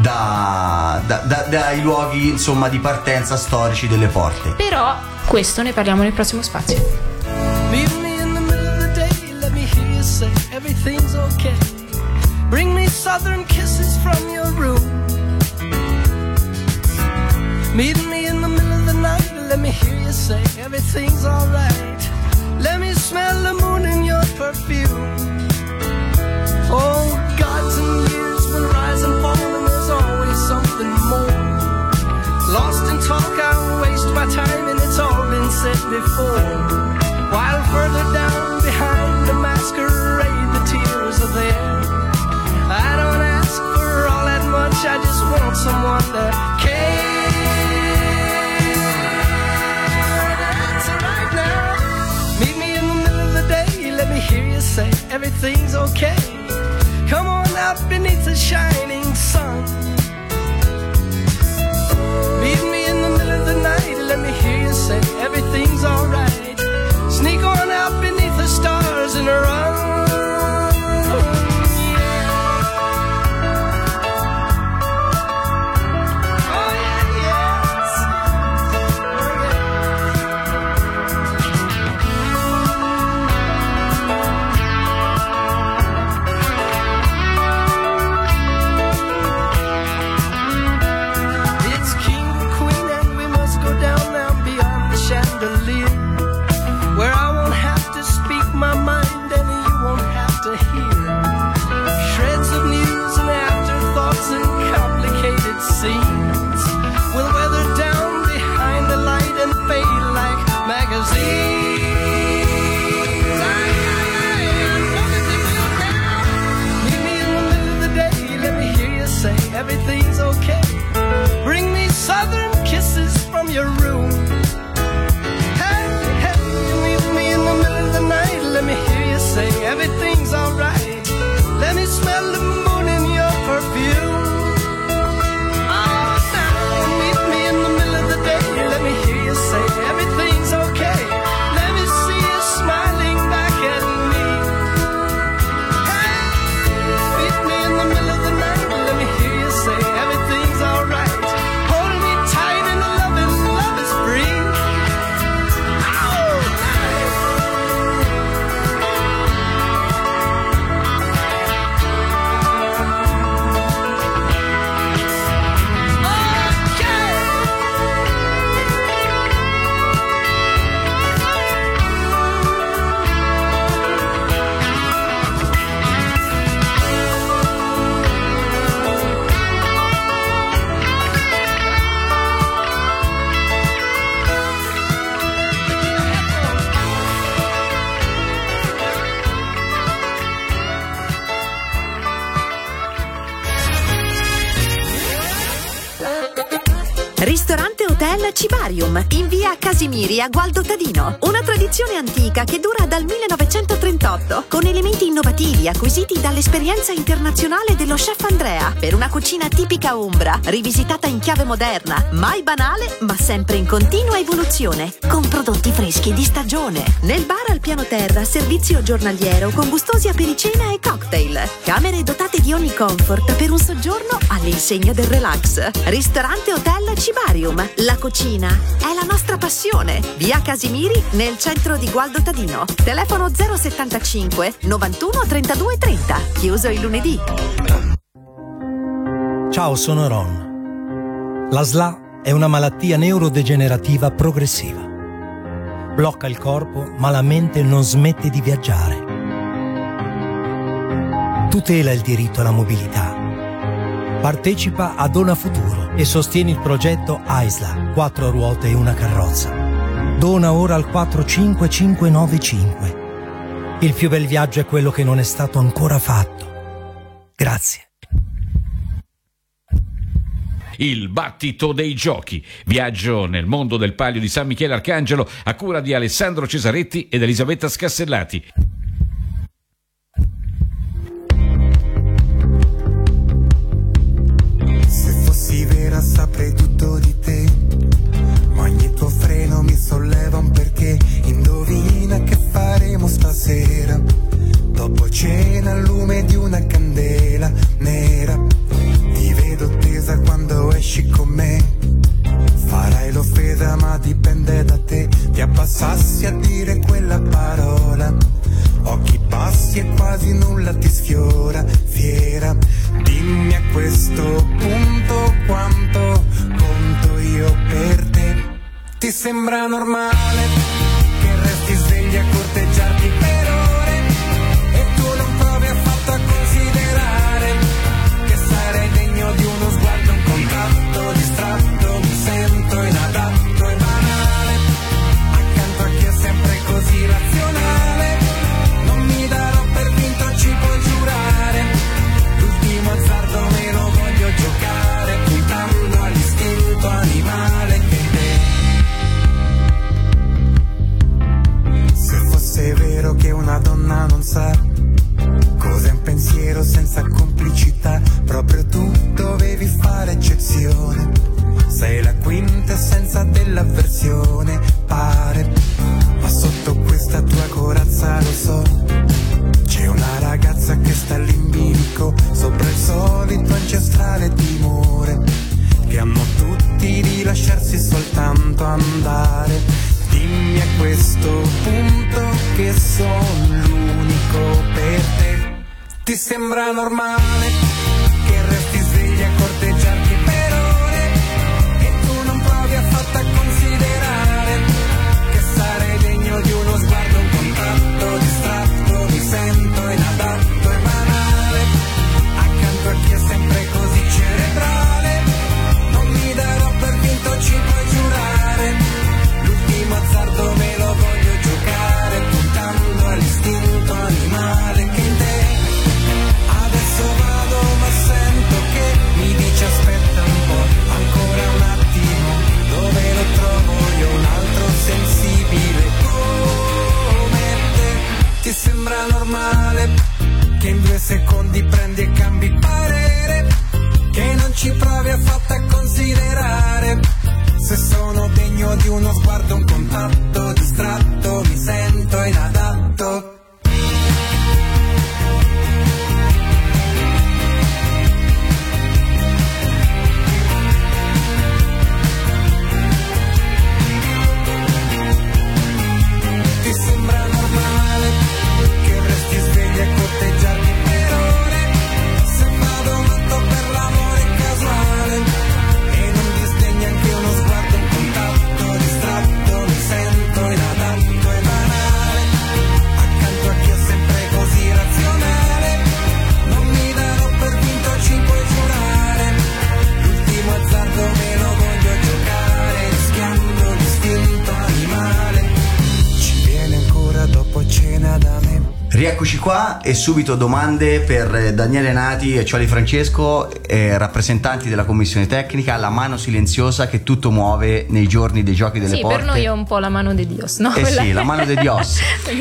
dai luoghi, insomma, di partenza storici delle porte. Però questo ne parliamo nel prossimo spazio. Meet me in the middle of the day, let me hear you say everything's okay. Bring me southern kisses from your room. Meet me in the middle of the night, let me hear you say everything's alright. Let me smell the moon in your perfume. Oh, gods and years will rise and fall, and there's always something more. Lost in talk, I waste my time, and it's all been said before. While further down behind the masquerade, the tears are there. I don't ask for all that much, I just want someone to care. That's right now. Meet me in the middle of the day, let me hear you say everything's okay. Come on out beneath the shining sun. Meet me in the middle of the night, let me hear you say everything's alright. Sneak on out beneath the stars and run. Scenes will weather down behind the light and fade like magazines. Meet me in the middle of the day, let me hear you say everything's okay. Bring me southern kisses from your room. Hey, hey, you meet me in the middle of the night, let me hear you say everything's alright. Let me smell the moon in your perfume. Let me hear you say everything's okay. Let me see you smiling back at me. Hey, meet me in the middle of the night. Let me hear you say everything's alright. Hold me tight and love is free. Ristorante Hotel Cibarium in via Casimiri a Gualdo Tadino. Una tradizione antica che dura dal 1938, con elementi innovativi acquisiti dall'esperienza internazionale dello chef Andrea, per una cucina tipica umbra, rivisitata in chiave moderna, mai banale ma sempre in continua evoluzione, con prodotti freschi di stagione. Nel bar al piano terra, servizio giornaliero con gustosi apericena e cocktail. Camere dotate di ogni comfort per un soggiorno all'insegna del relax. Ristorante Hotel Cibarium. La cucina è la nostra passione. Via Casimiri nel centro di Gualdo Tadino. Telefono 075 91 32 30. Chiuso il lunedì. Ciao, sono Ron. La SLA è una malattia neurodegenerativa progressiva. Blocca il corpo, ma la mente non smette di viaggiare. Tutela il diritto alla mobilità. Partecipa a Dona Futuro e sostieni il progetto AISLA, 4 ruote e una carrozza. Dona ora al 45595. Il più bel viaggio è quello che non è stato ancora fatto. Grazie. Il battito dei giochi. Viaggio nel mondo del Palio di San Michele Arcangelo a cura di Alessandro Cesaretti ed Elisabetta Scassellati. Se fossi vera saprei tutto di te, ma ogni tuo freno mi solleva un perché. Indovina che faremo stasera, dopo cena al lume di una candela nera. Ti vedo tesa quando esci con me, farai l'offesa ma dipende da te. Ti abbassassi a dire quella parola, occhi bassi e quasi nulla ti sfiora. Fiera, dimmi a questo punto quanto conto io per te. Ti Ti sembra normale che resti svegli a corteggiarti per ore e tu non provi affatto a considerare che sarei degno di uno sguardo, un contatto distratto, mi sento inadatto e banale accanto a chi è sempre così razionale. Non mi darò per vinto, ci puoi giurare, l'ultimo azzardo me lo voglio giocare, puntando all'istinto animale che in te. Se fosse vero che una donna non sa cos'è un pensiero senza complicità, proprio tu dovevi fare eccezione. Sei la quintessenza dell'avversione, pare, ma sotto questa tua corazza lo so, c'è una ragazza che sta lì in bilico sopra il solito ancestrale timore che hanno tutti di lasciarsi soltanto andare. Dimmi a questo punto che sono l'unico per te. Ti sembra normale che resti svegli a corteggiarti per ore e tu non provi affatto a considerare che sarei degno di uno sguardo, un contatto distratto, mi sento inadatto e banale accanto a chi è sempre così cerebrale. Non mi darò per vinto, ci puoi giurare, l'ultimo azzardo me lo voglio giocare, puntando all'istinto animale che in te. Adesso vado ma sento che mi dice aspetta un po', ancora un attimo, dove lo trovo io un altro sensibile come te. Ti sembra normale che in 2 secondi prendi e cambi parere, che non ci provi affatto a considerare se sono degno di uno sguardo, un contatto distratto, mi sento inadatto. Ti sembra normale che resti svegli a corteggiarti per ore, se vado matto per l'amore casuale e non disdegni anche uno sguardo, un contatto distratto, mi sento inadatto e banale accanto a chi è sempre così razionale. Non mi darò per vinto, ci puoi giurare, l'ultimo azzardo me lo voglio giocare, rischiando l'istinto animale. Ci viene ancora dopo cena da me. Rieccoci qua e subito domande per Daniele Nati e Cioli Francesco, rappresentanti della commissione tecnica, la mano silenziosa che tutto muove nei giorni dei giochi delle sì, porte. per noi è un po' la mano de Dios, no? Sì, la mano de Dios.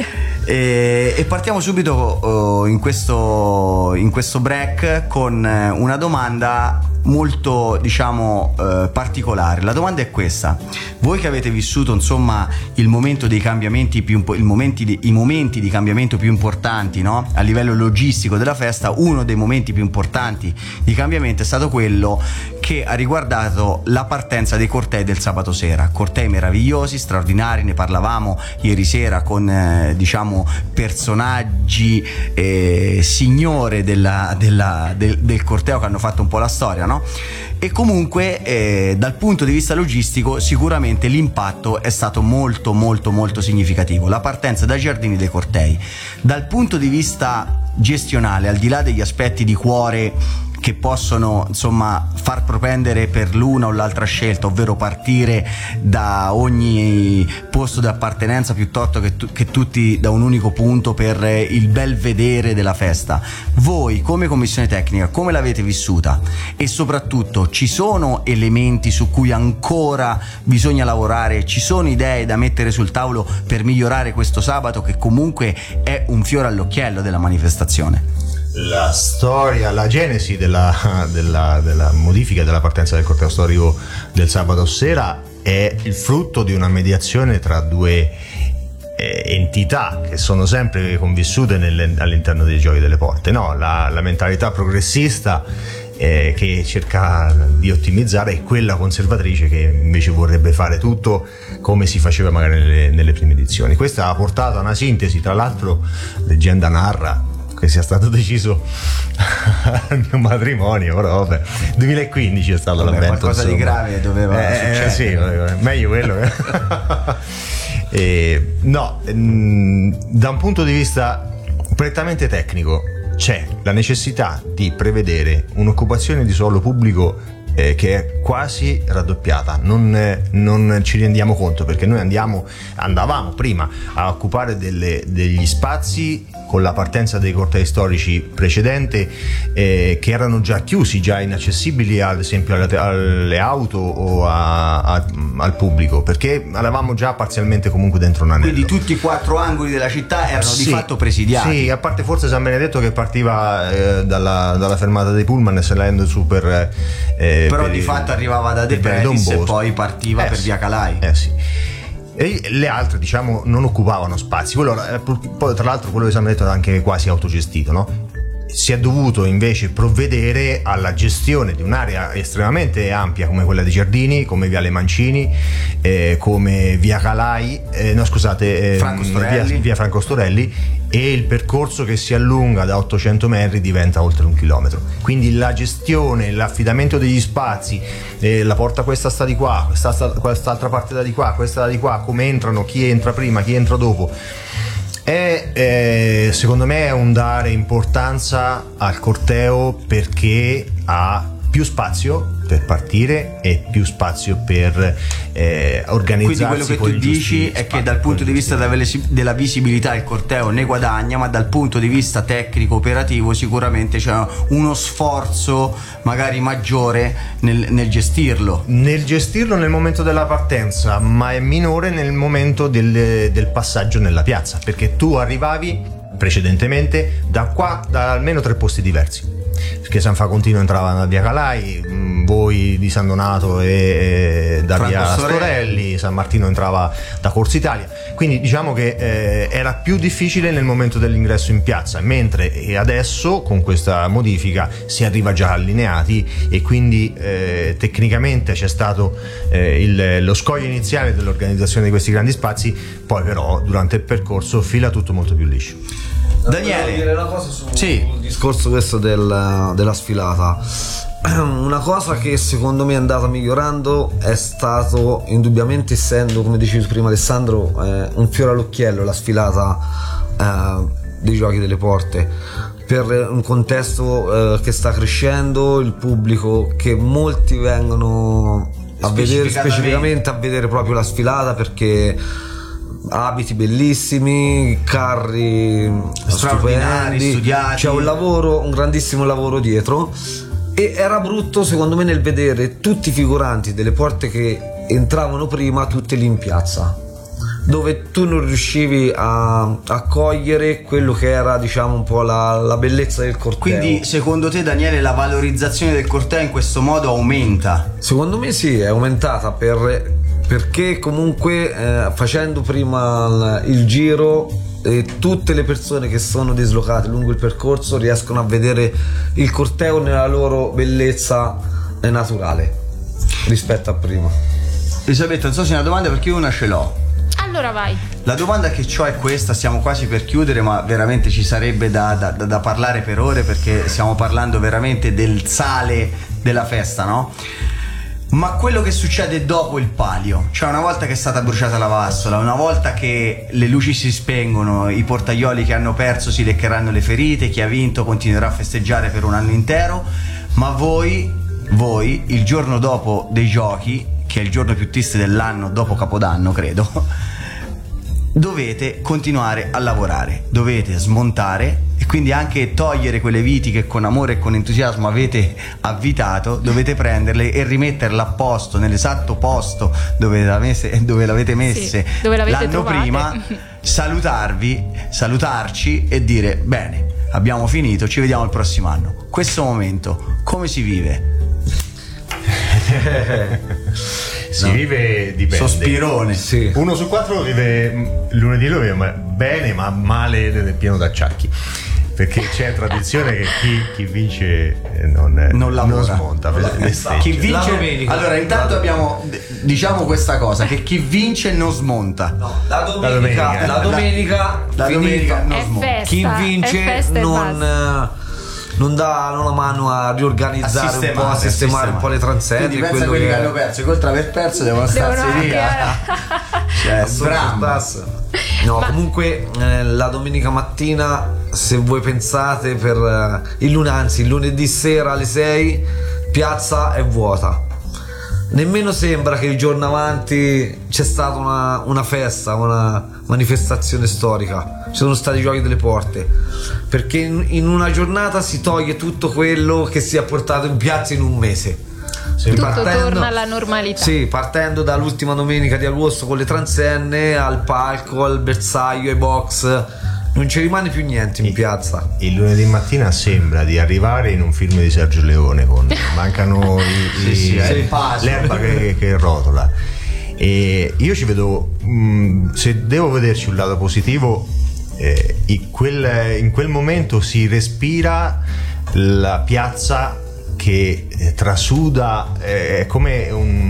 E partiamo subito in questo break con una domanda molto, diciamo, particolare. La domanda è questa: voi che avete vissuto, insomma, il momento dei cambiamenti i momenti di cambiamento più importanti, no? A livello logistico della festa, uno dei momenti più importanti di cambiamento è stato quello che ha riguardato la partenza dei cortei del sabato sera. Cortei meravigliosi, straordinari, ne parlavamo ieri sera con diciamo personaggi signore del corteo che hanno fatto un po' la storia, no? E comunque dal punto di vista logistico sicuramente l'impatto è stato molto molto molto significativo. La partenza dai giardini dei cortei. Dal punto di vista gestionale, al di là degli aspetti di cuore che possono, insomma, far propendere per l'una o l'altra scelta, ovvero partire da ogni posto di appartenenza piuttosto che tutti da un unico punto per il bel vedere della festa, voi come commissione tecnica come l'avete vissuta? E soprattutto ci sono elementi su cui ancora bisogna lavorare? Ci sono idee da mettere sul tavolo per migliorare questo sabato, che comunque è un fiore all'occhiello della manifestazione? La storia, la genesi della modifica della partenza del corteo storico del sabato sera è il frutto di una mediazione tra due entità che sono sempre convissute all'interno dei giochi delle porte, no? La mentalità progressista che cerca di ottimizzare e quella conservatrice che invece vorrebbe fare tutto come si faceva magari nelle prime edizioni. Questa ha portato a una sintesi, tra l'altro leggenda narra, che sia stato deciso al mio matrimonio, però vabbè, 2015 è stato l'avvento, qualcosa di grave doveva succedere. Sì, meglio quello no, da un punto di vista prettamente tecnico c'è la necessità di prevedere un'occupazione di suolo pubblico che è quasi raddoppiata. Non ci rendiamo conto, perché noi andavamo prima a occupare degli spazi con la partenza dei cortei storici precedenti che erano già chiusi, già inaccessibili ad esempio alle auto o al pubblico, perché eravamo già parzialmente comunque dentro un anello. Quindi tutti i 4 angoli della città erano di fatto presidiati. Sì, a parte forse San Benedetto che partiva dalla fermata dei pullman salendo su però di fatto arrivava da De Pedis e poi partiva per Via Calai. Sì. E le altre, diciamo, non occupavano spazi. Poi tra l'altro quello che San Benedetto era anche quasi autogestito, no? Si è dovuto invece provvedere alla gestione di un'area estremamente ampia come quella dei Giardini, come Viale Mancini, come Via Calai, via Franco Storelli, e il percorso che si allunga da 800 metri diventa oltre 1 chilometro. Quindi la gestione, l'affidamento degli spazi, la porta questa sta di qua, quest'altra parte da di qua, questa da di qua, come entrano, chi entra prima, chi entra dopo, secondo me è un dare importanza al corteo, perché ha più spazio per partire e più spazio per organizzarsi. Quindi quello che tu dici è che dal punto di vista della visibilità il corteo ne guadagna, ma dal punto di vista tecnico operativo sicuramente c'è uno sforzo magari maggiore nel gestirlo. Nel gestirlo nel momento della partenza, ma è minore nel momento del passaggio nella piazza, perché tu arrivavi precedentemente da almeno 3 posti diversi, perché San Facontino entrava da Via Calai, voi di San Donato e da Via Storelli, San Martino entrava da Corso Italia, quindi diciamo che era più difficile nel momento dell'ingresso in piazza, mentre adesso con questa modifica si arriva già allineati, e quindi tecnicamente c'è stato lo scoglio iniziale dell'organizzazione di questi grandi spazi, poi però durante il percorso fila tutto molto più liscio. Daniele, volevo dire una cosa sul discorso questo della sfilata. Una cosa che secondo me è andata migliorando è stato indubbiamente, essendo, come dicevi prima Alessandro, un fiore all'occhiello la sfilata dei Giochi delle Porte, per un contesto che sta crescendo, il pubblico che molti vengono a vedere specificamente a vedere proprio la sfilata, perché abiti bellissimi, carri straordinari, studiati, c'è un grandissimo lavoro dietro, e era brutto secondo me nel vedere tutti i figuranti delle porte che entravano prima tutti lì in piazza, dove tu non riuscivi a cogliere quello che era, diciamo, un po' la bellezza del corteo. Quindi secondo te, Daniele, la valorizzazione del corteo in questo modo aumenta? Secondo me sì, è aumentata perché comunque facendo prima il giro, tutte le persone che sono dislocate lungo il percorso riescono a vedere il corteo nella loro bellezza naturale rispetto a prima. Elisabetta, non so se è una domanda, perché io una ce l'ho. Allora vai. La domanda che ho è questa, stiamo quasi per chiudere, ma veramente ci sarebbe da parlare per ore, perché stiamo parlando veramente del sale della festa, no? Ma quello che succede dopo il palio, cioè una volta che è stata bruciata la vassola, una volta che le luci si spengono, i portaioli che hanno perso si leccheranno le ferite, chi ha vinto continuerà a festeggiare per un anno intero, ma voi il giorno dopo dei giochi, che è il giorno più triste dell'anno dopo Capodanno credo, dovete continuare a lavorare, dovete smontare e quindi anche togliere quelle viti che con amore e con entusiasmo avete avvitato, dovete prenderle e rimetterle a posto, nell'esatto posto dove l'avete messe, sì, dove l'avete l'anno trovate. prima, salutarci e dire bene, abbiamo finito, ci vediamo il prossimo anno. Questo momento come si vive? Si vive, dipende. Sospirone. Sì. 1 su 4 vive lunedì, lo vive bene, ma male, pieno d'acciacchi. perché c'è tradizione che chi vince non lavora, chi vince. Allora intanto diciamo questa cosa, che chi vince non smonta. La domenica non smonta. Chi vince non dà una mano a riorganizzare un po', a sistemare un po' le transenne. Quindi pensa a quelli che hanno perso, oltre a aver perso devono starsi via. Comunque la domenica mattina, se voi pensate, per il lunedì sera alle 6 piazza è vuota. Nemmeno sembra che il giorno avanti c'è stata una festa, una manifestazione storica. Ci sono stati i giochi delle porte, perché in una giornata si toglie tutto quello che si è portato in piazza in un mese. Tutto torna alla normalità. Sì, partendo dall'ultima domenica di agosto con le transenne, al palco, al bersaglio, ai box. Non ci rimane più niente in piazza. Il lunedì mattina sembra di arrivare in un film di Sergio Leone, mancano l'erba che rotola. E io ci vedo, se devo vederci un lato positivo, in quel momento si respira la piazza che trasuda, è come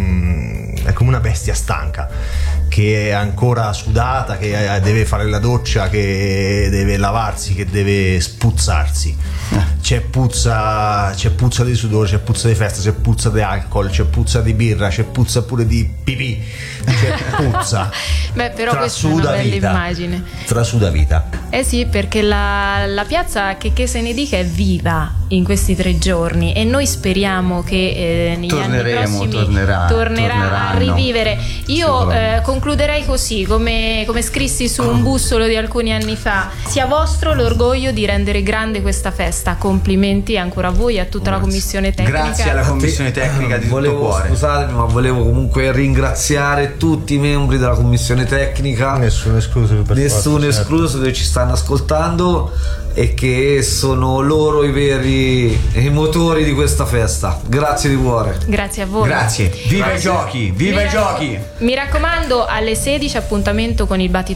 una bestia stanca, che è ancora sudata, che deve fare la doccia, che deve lavarsi, che deve spuzzarsi. C'è puzza di sudore, c'è puzza di festa, c'è puzza di alcol, c'è puzza di birra, c'è puzza pure di pipì, c'è puzza. Beh, però questa è una bella immagine. Trasuda vita. Eh sì, perché la piazza, che se ne dica, è viva in questi 3 giorni, e noi speriamo che negli anni prossimi tornerà a rivivere. Io concluderei così, come scrissi su un bussolo di alcuni anni fa: sia vostro l'orgoglio di rendere grande questa festa. Complimenti ancora a voi e a tutta la commissione tecnica. Grazie alla commissione tecnica di tutto cuore. Scusatemi, ma volevo comunque ringraziare tutti i membri della commissione tecnica, nessuno escluso, che ci stanno ascoltando e che sono loro i veri motori di questa festa. Grazie di cuore. Grazie a voi. Grazie. Viva i giochi, viva i giochi. Mi raccomando, alle 16 appuntamento con il battito